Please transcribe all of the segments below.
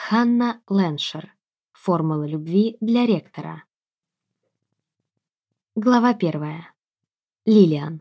Ханна Леншер. Формула любви для ректора. Глава 1. Лилиан.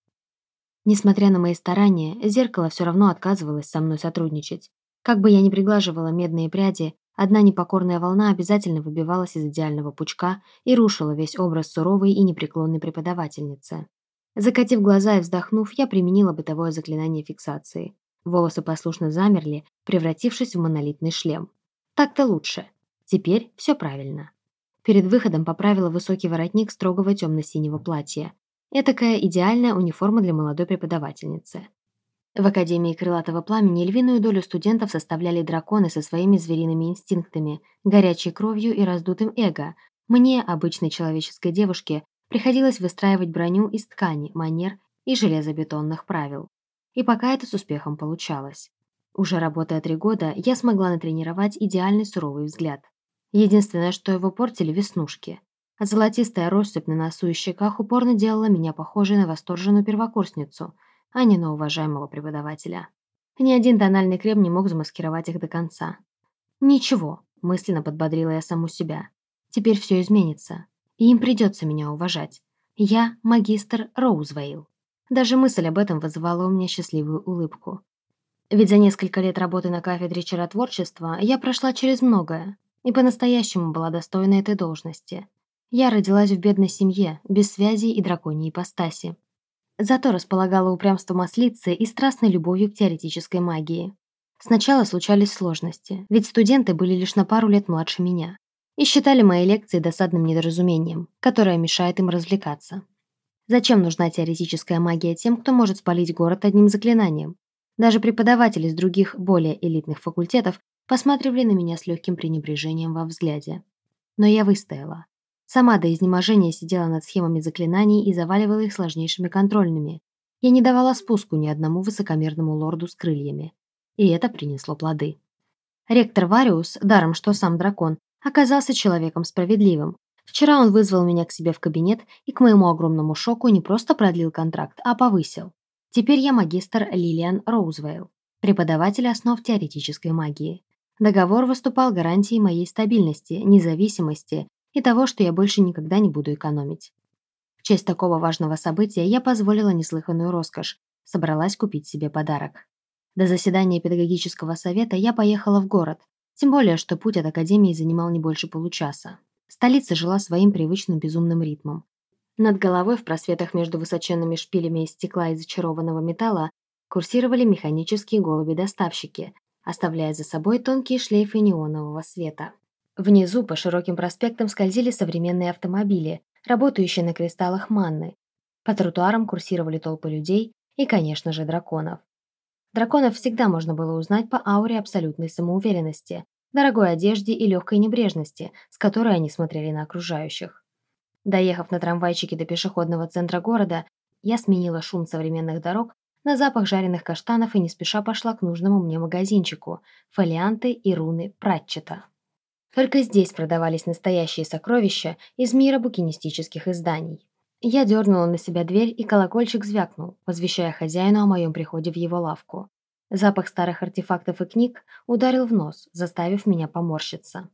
Несмотря на мои старания, зеркало все равно отказывалось со мной сотрудничать. Как бы я ни приглаживала медные пряди, одна непокорная волна обязательно выбивалась из идеального пучка и рушила весь образ суровой и непреклонной преподавательницы. Закатив глаза и вздохнув, я применила бытовое заклинание фиксации. Волосы послушно замерли, превратившись в монолитный шлем. Так-то лучше. Теперь все правильно. Перед выходом поправила высокий воротник строгого темно-синего платья. Этакая идеальная униформа для молодой преподавательницы. В Академии Крылатого Пламени львиную долю студентов составляли драконы со своими звериными инстинктами, горячей кровью и раздутым эго. Мне, обычной человеческой девушке, приходилось выстраивать броню из ткани, манер и железобетонных правил. И пока это с успехом получалось. Уже работая 3 года, я смогла натренировать идеальный суровый взгляд. Единственное, что его портили веснушки. А золотистая россыпь на носу и щеках упорно делала меня похожей на восторженную первокурсницу, а не на уважаемого преподавателя. Ни один тональный крем не мог замаскировать их до конца. «Ничего», – мысленно подбодрила я саму себя. «Теперь все изменится, и им придется меня уважать. Я магистр Роузвейл». Даже мысль об этом вызывала у меня счастливую улыбку. Ведь за несколько лет работы на кафедре чаротворчества я прошла через многое и по-настоящему была достойна этой должности. Я родилась в бедной семье, без связей и драконьей ипостаси. Зато располагала упрямством ослицы и страстной любовью к теоретической магии. Сначала случались сложности, ведь студенты были лишь на пару лет младше меня и считали мои лекции досадным недоразумением, которое мешает им развлекаться. Зачем нужна теоретическая магия тем, кто может спалить город одним заклинанием? Даже преподаватели из других, более элитных факультетов посматривали на меня с легким пренебрежением во взгляде. Но я выстояла. Сама до изнеможения сидела над схемами заклинаний и заваливала их сложнейшими контрольными. Я не давала спуску ни одному высокомерному лорду с крыльями. И это принесло плоды. Ректор Вариус, даром что сам дракон, оказался человеком справедливым. Вчера он вызвал меня к себе в кабинет и, к моему огромному шоку, не просто продлил контракт, а повысил. Теперь я магистр Лилиан Роузвейл, преподаватель основ теоретической магии. Договор выступал гарантией моей стабильности, независимости и того, что я больше никогда не буду экономить. В честь такого важного события я позволила неслыханную роскошь, собралась купить себе подарок. До заседания педагогического совета я поехала в город, тем более, что путь от академии занимал не больше получаса. Столица жила своим привычным безумным ритмом. Над головой в просветах между высоченными шпилями из стекла и зачарованного металла курсировали механические голуби-доставщики, оставляя за собой тонкие шлейфы неонового света. Внизу по широким проспектам скользили современные автомобили, работающие на кристаллах манны. По тротуарам курсировали толпы людей и, конечно же, драконов. Драконов всегда можно было узнать по ауре абсолютной самоуверенности, дорогой одежде и легкой небрежности, с которой они смотрели на окружающих. Доехав на трамвайчике до пешеходного центра города, я сменила шум современных дорог на запах жареных каштанов и не спеша пошла к нужному мне магазинчику «Фолианты и руны Пратчета». Только здесь продавались настоящие сокровища из мира букинистических изданий. Я дернула на себя дверь, и колокольчик звякнул, возвещая хозяину о моем приходе в его лавку. Запах старых артефактов и книг ударил в нос, заставив меня поморщиться.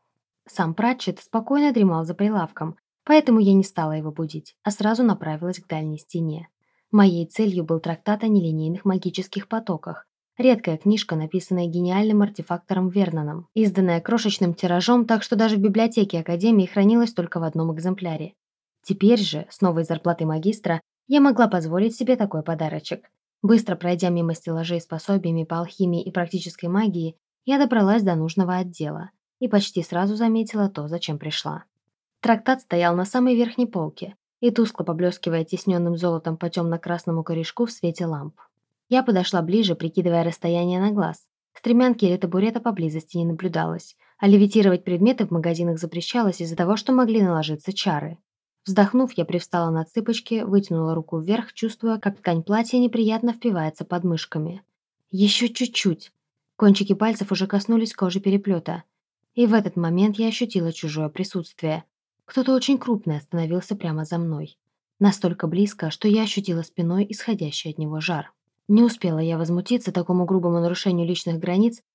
Сам Пратчет спокойно дремал за прилавком, поэтому я не стала его будить, а сразу направилась к дальней стене. Моей целью был трактат о нелинейных магических потоках, редкая книжка, написанная гениальным артефактором Верноном, изданная крошечным тиражом, так что даже в библиотеке Академии хранилась только в одном экземпляре. Теперь же, с новой зарплатой магистра, я могла позволить себе такой подарочек. Быстро пройдя мимо стеллажей с пособиями по алхимии и практической магии, я добралась до нужного отдела и почти сразу заметила то, зачем пришла. Трактат стоял на самой верхней полке и тускло поблескивая тисненным золотом по темно-красному корешку в свете ламп. Я подошла ближе, прикидывая расстояние на глаз. Стремянки или табурета поблизости не наблюдалось, а левитировать предметы в магазинах запрещалось из-за того, что могли наложиться чары. Вздохнув, я привстала на цыпочки, вытянула руку вверх, чувствуя, как ткань платья неприятно впивается под мышками. Еще чуть-чуть. Кончики пальцев уже коснулись кожи переплета. И в этот момент я ощутила чужое присутствие. Кто-то очень крупный остановился прямо за мной. Настолько близко, что я ощутила спиной исходящий от него жар. Не успела я возмутиться такому грубому нарушению личных границ,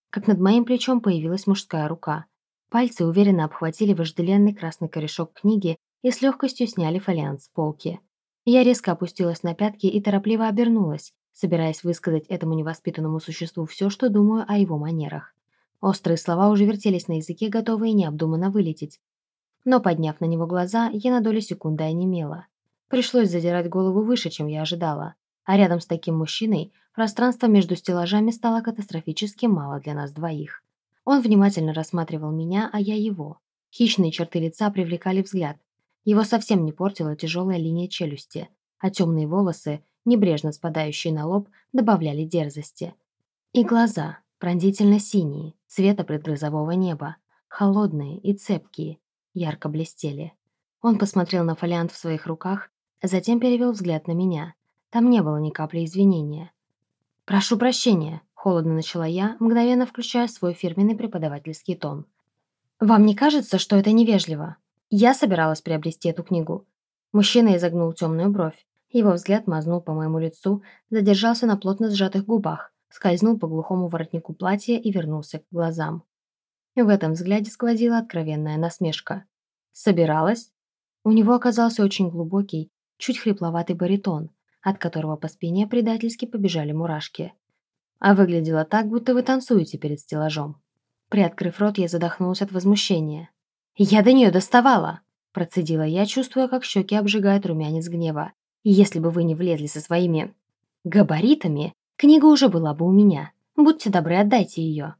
как над моим плечом появилась мужская рука. Пальцы уверенно обхватили вожделенный красный корешок книги и с легкостью сняли фолиант с полки. Я резко опустилась на пятки и торопливо обернулась, собираясь высказать этому невоспитанному существу все, что думаю о его манерах. Острые слова уже вертелись на языке, готовые необдуманно вылететь. Но, подняв на него глаза, я на долю секунды онемела. Пришлось задирать голову выше, чем я ожидала. А рядом с таким мужчиной пространство между стеллажами стало катастрофически мало для нас двоих. Он внимательно рассматривал меня, а я его. Хищные черты лица привлекали взгляд. Его совсем не портила тяжелая линия челюсти, а темные волосы, небрежно спадающие на лоб, добавляли дерзости. И глаза, пронзительно синие, цвета предгрозового неба, холодные и цепкие, ярко блестели. Он посмотрел на фолиант в своих руках, затем перевел взгляд на меня. Там не было ни капли извинения. «Прошу прощения», – холодно начала я, мгновенно включая свой фирменный преподавательский тон. «Вам не кажется, что это невежливо? Я собиралась приобрести эту книгу». Мужчина изогнул темную бровь. Его взгляд мазнул по моему лицу, задержался на плотно сжатых губах, скользнул по глухому воротнику платья и вернулся к глазам. В этом взгляде сквозила откровенная насмешка. «Собиралась?» У него оказался очень глубокий, чуть хрипловатый баритон, от которого по спине предательски побежали мурашки. А выглядело так, будто вы танцуете перед стеллажом. Приоткрыв рот, я задохнулась от возмущения. «Я до нее доставала!» Процедила я, чувствуя, как щеки обжигают румянец гнева. «И если бы вы не влезли со своими габаритами, книга уже была бы у меня. Будьте добры, отдайте ее».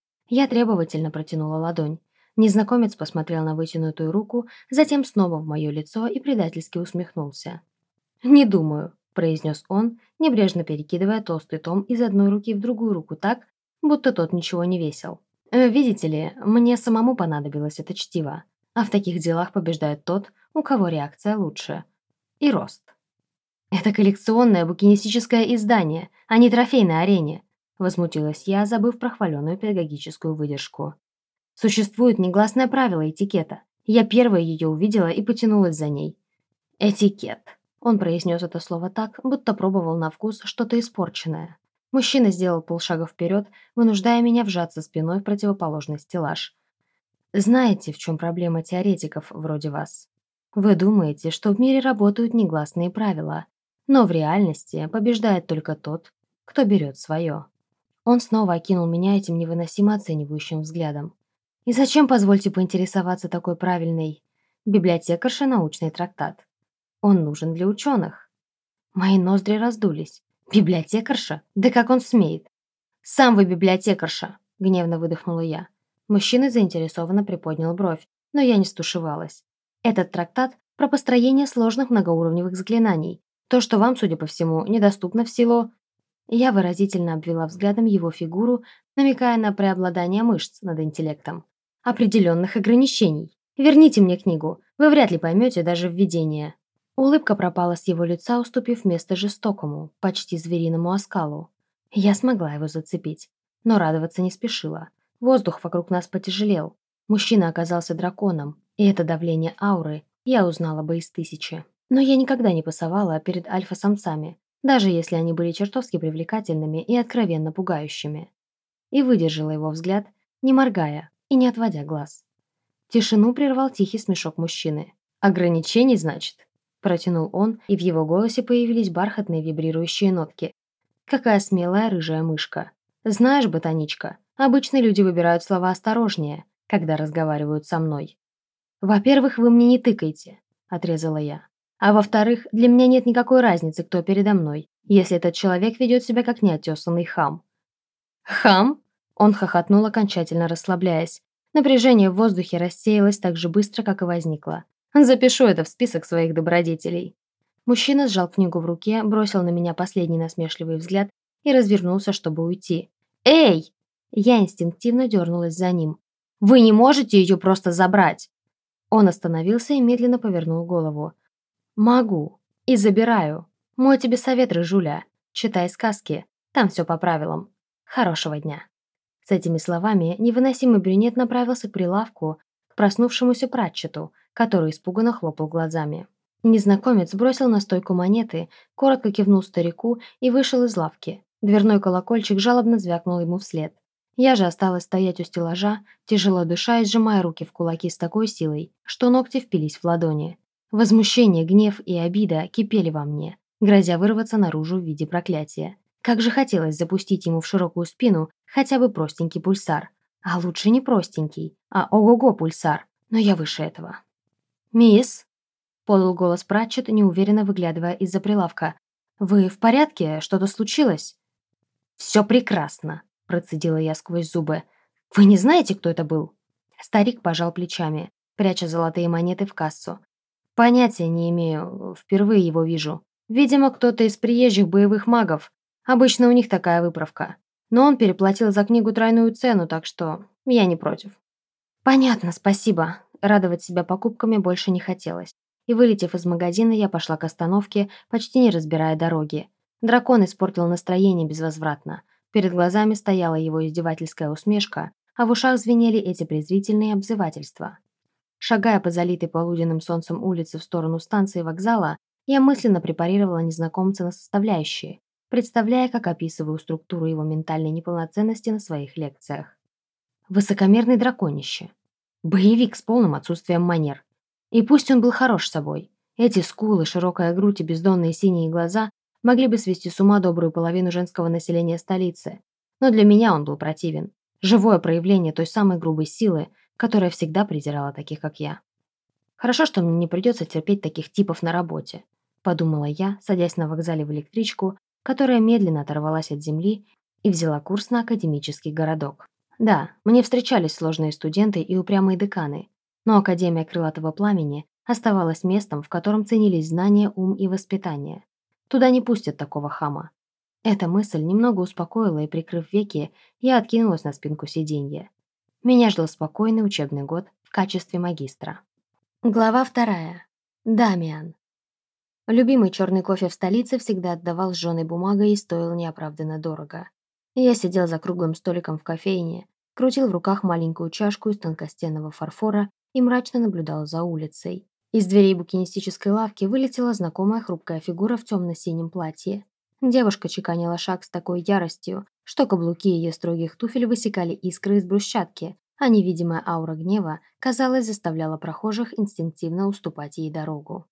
Я требовательно протянула ладонь. Незнакомец посмотрел на вытянутую руку, затем снова в мое лицо и предательски усмехнулся. «Не думаю», – произнес он, небрежно перекидывая толстый том из одной руки в другую руку так, будто тот ничего не весил. «Видите ли, мне самому понадобилось это чтиво, а в таких делах побеждает тот, у кого реакция лучше. И рост». «Это коллекционное букинистическое издание, а не трофей на арене», – возмутилась я, забыв про хваленую педагогическую выдержку. «Существует негласное правило этикета. Я первая ее увидела и потянулась за ней». «Этикет». Он произнес это слово так, будто пробовал на вкус что-то испорченное. Мужчина сделал полшага вперед, вынуждая меня вжаться спиной в противоположный стеллаж. «Знаете, в чем проблема теоретиков вроде вас? Вы думаете, что в мире работают негласные правила, но в реальности побеждает только тот, кто берет свое». Он снова окинул меня этим невыносимо оценивающим взглядом. «И зачем, позвольте поинтересоваться, такой правильный библиотекарша научный трактат? Он нужен для ученых». Мои ноздри раздулись. «Библиотекарша? Да как он смеет?» «Сам вы библиотекарша!» – гневно выдохнула я. Мужчина заинтересованно приподнял бровь, но я не стушевалась. «Этот трактат про построение сложных многоуровневых заклинаний. То, что вам, судя по всему, недоступно в силу...» Я выразительно обвела взглядом его фигуру, намекая на преобладание мышц над интеллектом. «Определенных ограничений. Верните мне книгу. Вы вряд ли поймете даже введение». Улыбка пропала с его лица, уступив место жестокому, почти звериному оскалу. Я смогла его зацепить, но радоваться не спешила. Воздух вокруг нас потяжелел. Мужчина оказался драконом, и это давление ауры я узнала бы из тысячи. Но я никогда не пасовала перед альфа-самцами, даже если они были чертовски привлекательными и откровенно пугающими. И выдержала его взгляд, не моргая и не отводя глаз. Тишину прервал тихий смешок мужчины. «Ограничений, значит?» Протянул он, и в его голосе появились бархатные вибрирующие нотки. «Какая смелая рыжая мышка! Знаешь, ботаничка, обычно люди выбирают слова осторожнее, когда разговаривают со мной. Во-первых, вы мне не тыкайте», – отрезала я. «А во-вторых, для меня нет никакой разницы, кто передо мной, если этот человек ведет себя как неотесанный хам». «Хам?» – он хохотнул, окончательно расслабляясь. Напряжение в воздухе рассеялось так же быстро, как и возникло. «Запишу это в список своих добродетелей». Мужчина сжал книгу в руке, бросил на меня последний насмешливый взгляд и развернулся, чтобы уйти. «Эй!» Я инстинктивно дернулась за ним. «Вы не можете ее просто забрать!» Он остановился и медленно повернул голову. «Могу. И забираю. Мой тебе совет, рыжуля. Читай сказки. Там все по правилам. Хорошего дня». С этими словами невыносимый брюнет направился к прилавку, к проснувшемуся Пратчету, который испуганно хлопал глазами. Незнакомец бросил на стойку монеты, коротко кивнул старику и вышел из лавки. Дверной колокольчик жалобно звякнул ему вслед. Я же осталась стоять у стеллажа, тяжело дыша и сжимая руки в кулаки с такой силой, что ногти впились в ладони. Возмущение, гнев и обида кипели во мне, грозя вырваться наружу в виде проклятия. Как же хотелось запустить ему в широкую спину хотя бы простенький пульсар. А лучше не простенький, а ого-го пульсар, но я выше этого. «Мисс?» — подал голос Пратчет, неуверенно выглядывая из-за прилавка. «Вы в порядке? Что-то случилось?» «Все прекрасно», — процедила я сквозь зубы. «Вы не знаете, кто это был?» Старик пожал плечами, пряча золотые монеты в кассу. «Понятия не имею, впервые его вижу. Видимо, кто-то из приезжих боевых магов. Обычно у них такая выправка. Но он переплатил за книгу тройную цену, так что я не против». «Понятно, спасибо». Радовать себя покупками больше не хотелось. И, вылетев из магазина, я пошла к остановке, почти не разбирая дороги. Дракон испортил настроение безвозвратно. Перед глазами стояла его издевательская усмешка, а в ушах звенели эти презрительные обзывательства. Шагая по залитой полуденным солнцем улице в сторону станции вокзала, я мысленно препарировала незнакомца на составляющие, представляя, как описываю структуру его ментальной неполноценности на своих лекциях. Высокомерный драконище. Боевик с полным отсутствием манер. И пусть он был хорош собой. Эти скулы, широкая грудь и бездонные синие глаза могли бы свести с ума добрую половину женского населения столицы. Но для меня он был противен. Живое проявление той самой грубой силы, которая всегда презирала таких, как я. Хорошо, что мне не придется терпеть таких типов на работе, подумала я, садясь на вокзале в электричку, которая медленно оторвалась от земли и взяла курс на академический городок. Да, мне встречались сложные студенты и упрямые деканы, но Академия Крылатого Пламени оставалась местом, в котором ценились знания, ум и воспитание. Туда не пустят такого хама. Эта мысль немного успокоила, и, прикрыв веки, я откинулась на спинку сиденья. Меня ждал спокойный учебный год в качестве магистра. Глава 2. Дамиан. Любимый черный кофе в столице всегда отдавал сжёной бумагой и стоил неоправданно дорого. Я сидел за круглым столиком в кофейне, крутил в руках маленькую чашку из тонкостенного фарфора и мрачно наблюдал за улицей. Из дверей букинистической лавки вылетела знакомая хрупкая фигура в темно-синем платье. Девушка чеканила шаг с такой яростью, что каблуки ее строгих туфель высекали искры из брусчатки, а невидимая аура гнева, казалось, заставляла прохожих инстинктивно уступать ей дорогу.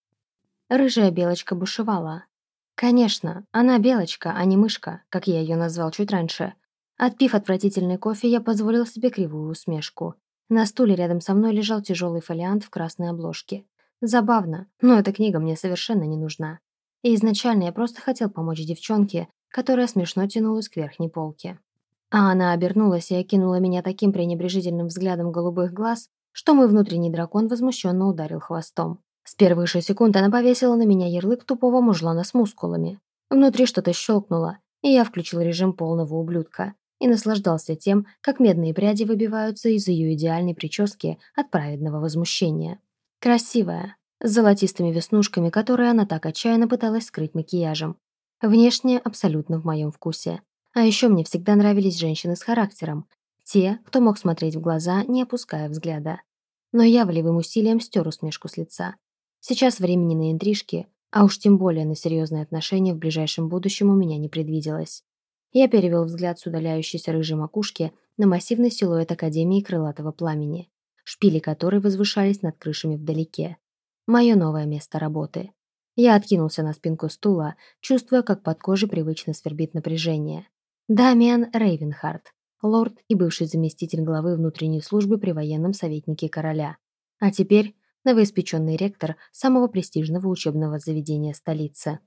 Рыжая белочка бушевала. Конечно, она белочка, а не мышка, как я ее назвал чуть раньше. Отпив отвратительный кофе, я позволил себе кривую усмешку. На стуле рядом со мной лежал тяжелый фолиант в красной обложке. Забавно, но эта книга мне совершенно не нужна. И изначально я просто хотел помочь девчонке, которая смешно тянулась к верхней полке. А она обернулась и окинула меня таким пренебрежительным взглядом голубых глаз, что мой внутренний дракон возмущенно ударил хвостом. С первых же секунд она повесила на меня ярлык тупого мужлана с мускулами. Внутри что-то щелкнуло, и я включил режим полного ублюдка и наслаждался тем, как медные пряди выбиваются из ее идеальной прически от праведного возмущения. Красивая, с золотистыми веснушками, которые она так отчаянно пыталась скрыть макияжем. Внешне абсолютно в моем вкусе. А еще мне всегда нравились женщины с характером. Те, кто мог смотреть в глаза, не опуская взгляда. Но я волевым усилием стер усмешку с лица. Сейчас времени на интрижки, а уж тем более на серьезные отношения в ближайшем будущем у меня не предвиделось. Я перевел взгляд с удаляющейся рыжей макушки на массивный силуэт Академии Крылатого Пламени, шпили которой возвышались над крышами вдалеке. Мое новое место работы. Я откинулся на спинку стула, чувствуя, как под кожей привычно свербит напряжение. Дамиан Рейвенхард, лорд и бывший заместитель главы внутренней службы при военном советнике короля. А теперь новоиспеченный ректор самого престижного учебного заведения столицы.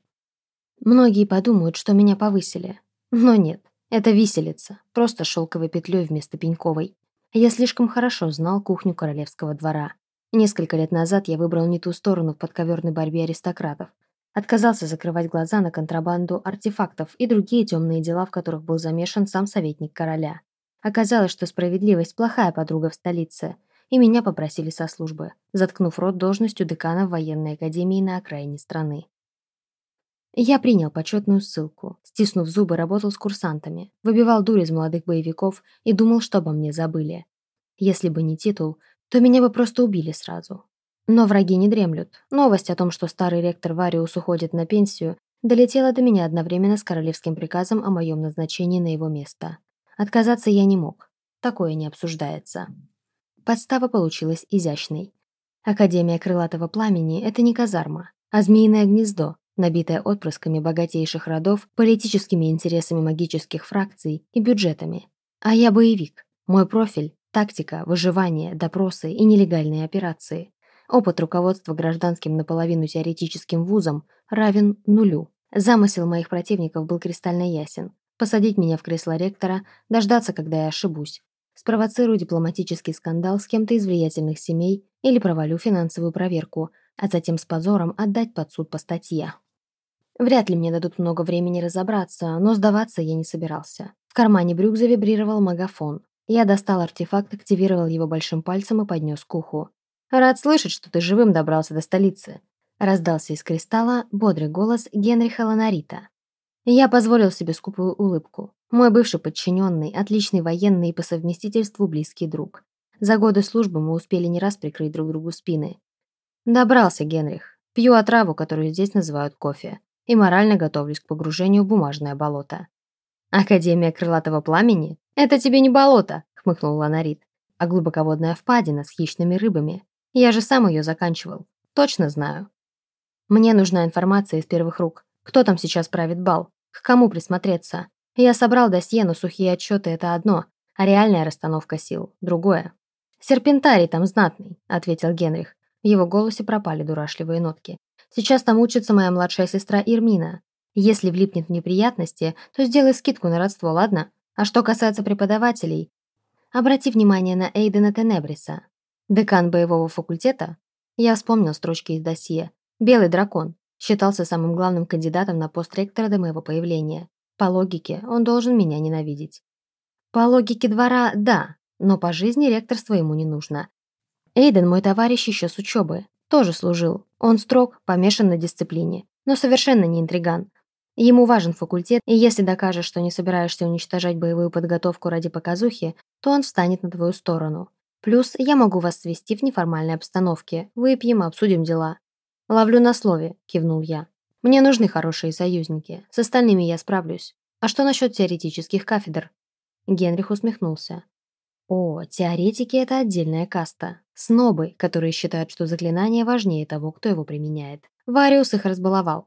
Многие подумают, что меня повысили. Но нет, это виселица, просто шелковой петлей вместо пеньковой. Я слишком хорошо знал кухню королевского двора. Несколько лет назад я выбрал не ту сторону в подковерной борьбе аристократов. Отказался закрывать глаза на контрабанду артефактов и другие темные дела, в которых был замешан сам советник короля. Оказалось, что справедливость – плохая подруга в столице, и меня попросили со службы, заткнув рот должностью декана в военной академии на окраине страны. Я принял почетную ссылку, стиснув зубы, работал с курсантами, выбивал дурь из молодых боевиков и думал, что обо мне забыли. Если бы не титул, то меня бы просто убили сразу. Но враги не дремлют. Новость о том, что старый ректор Вариус уходит на пенсию, долетела до меня одновременно с королевским приказом о моем назначении на его место. Отказаться я не мог. Такое не обсуждается. Подстава получилась изящной. Академия Крылатого Пламени – это не казарма, а змеиное гнездо, набитое отпрысками богатейших родов, политическими интересами магических фракций и бюджетами. А я боевик. Мой профиль – тактика, выживание, допросы и нелегальные операции. Опыт руководства гражданским наполовину теоретическим вузом равен нулю. Замысел моих противников был кристально ясен. Посадить меня в кресло ректора, дождаться, когда я ошибусь. Спровоцирую дипломатический скандал с кем-то из влиятельных семей или провалю финансовую проверку, а затем с позором отдать под суд по статье. Вряд ли мне дадут много времени разобраться, но сдаваться я не собирался. В кармане брюк завибрировал магафон. Я достал артефакт, активировал его большим пальцем и поднес к уху. «Рад слышать, что ты живым добрался до столицы», — раздался из кристалла бодрый голос Генриха Ланарита. Я позволил себе скупую улыбку. Мой бывший подчиненный, отличный военный и по совместительству близкий друг. За годы службы мы успели не раз прикрыть друг другу спины. Добрался, Генрих. Пью отраву, которую здесь называют кофе, и морально готовлюсь к погружению в бумажное болото. «Академия Крылатого Пламени? Это тебе не болото», — хмыкнул Ланарит, «а глубоководная впадина с хищными рыбами. Я же сам ее заканчивал. Точно знаю. Мне нужна информация из первых рук. Кто там сейчас правит бал? К кому присмотреться? Я собрал досье, но сухие отчеты – это одно, а реальная расстановка сил – другое. «Серпентарий там знатный», – ответил Генрих. В его голосе пропали дурашливые нотки. «Сейчас там учится моя младшая сестра Ирмина. Если влипнет в неприятности, то сделай скидку на родство, ладно? А что касается преподавателей, обрати внимание на Эйдена Тенебриса. Декан боевого факультета?» Я вспомнил строчки из досье. «Белый дракон. Считался самым главным кандидатом на пост ректора до моего появления. По логике, он должен меня ненавидеть». «По логике двора, да, но по жизни ректорство ему не нужно. Эйден мой товарищ еще с учебы. Тоже служил. Он строг, помешан на дисциплине, но совершенно не интриган. Ему важен факультет, и если докажешь, что не собираешься уничтожать боевую подготовку ради показухи, то он встанет на твою сторону. Плюс я могу вас свести в неформальной обстановке. Выпьем, обсудим дела». «Ловлю на слове», – кивнул я. «Мне нужны хорошие союзники. С остальными я справлюсь. А что насчет теоретических кафедр?» Генрих усмехнулся. «О, теоретики – это отдельная каста. Снобы, которые считают, что заклинание важнее того, кто его применяет. Вариус их разбаловал.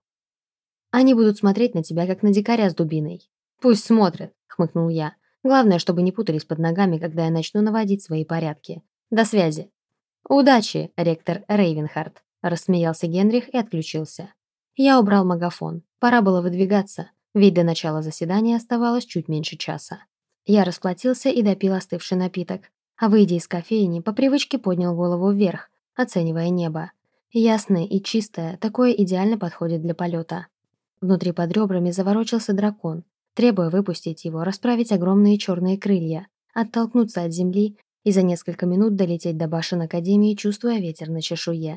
Они будут смотреть на тебя, как на дикаря с дубиной». «Пусть смотрят», – хмыкнул я. «Главное, чтобы не путались под ногами, когда я начну наводить свои порядки. До связи». «Удачи, ректор Рейвенхард», – рассмеялся Генрих и отключился. Я убрал магафон. Пора было выдвигаться, ведь до начала заседания оставалось чуть меньше часа. Я расплатился и допил остывший напиток, а, выйдя из кофейни, по привычке поднял голову вверх, оценивая небо. Ясное и чистое, такое идеально подходит для полета. Внутри под ребрами заворочился дракон, требуя выпустить его, расправить огромные черные крылья, оттолкнуться от земли и за несколько минут долететь до башен Академии, чувствуя ветер на чешуе.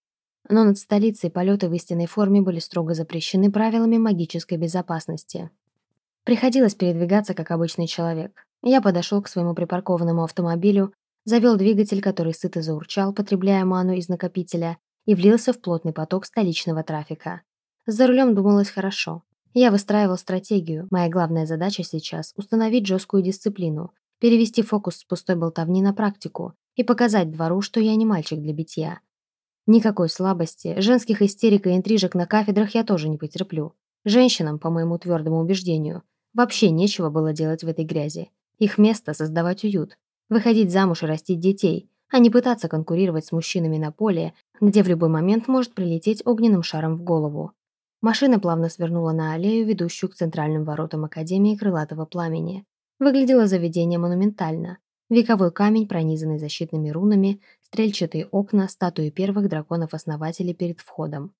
Но над столицей полеты в истинной форме были строго запрещены правилами магической безопасности. Приходилось передвигаться как обычный человек. Я подошел к своему припаркованному автомобилю, завел двигатель, который сыто заурчал, потребляя ману из накопителя, и влился в плотный поток столичного трафика. За рулем думалось хорошо. Я выстраивал стратегию. Моя главная задача сейчас – установить жесткую дисциплину, перевести фокус с пустой болтовни на практику и показать двору, что я не мальчик для битья. Никакой слабости, женских истерик и интрижек на кафедрах я тоже не потерплю. Женщинам, по моему твердому убеждению, вообще нечего было делать в этой грязи. Их место – создавать уют, выходить замуж и растить детей, а не пытаться конкурировать с мужчинами на поле, где в любой момент может прилететь огненным шаром в голову. Машина плавно свернула на аллею, ведущую к центральным воротам Академии Крылатого Пламени. Выглядело заведение монументально. Вековой камень, пронизанный защитными рунами, стрельчатые окна, статуи первых драконов-основателей перед входом.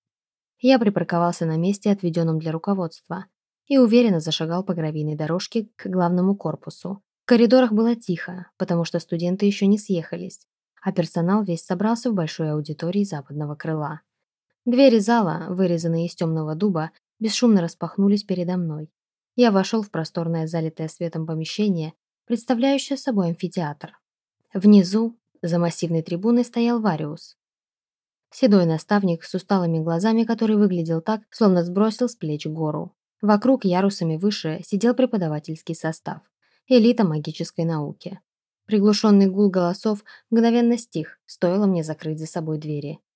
Я припарковался на месте, отведенном для руководства, и уверенно зашагал по гравийной дорожке к главному корпусу. В коридорах было тихо, потому что студенты еще не съехались, а персонал весь собрался в большой аудитории западного крыла. Двери зала, вырезанные из темного дуба, бесшумно распахнулись передо мной. Я вошел в просторное, залитое светом помещение, представляющее собой амфитеатр. Внизу, за массивной трибуной, стоял Вариус. Седой наставник с усталыми глазами, который выглядел так, словно сбросил с плеч гору. Вокруг, ярусами выше, сидел преподавательский состав. элита магической науки. Приглушенный гул голосов мгновенно стих, стоило мне закрыть за собой двери.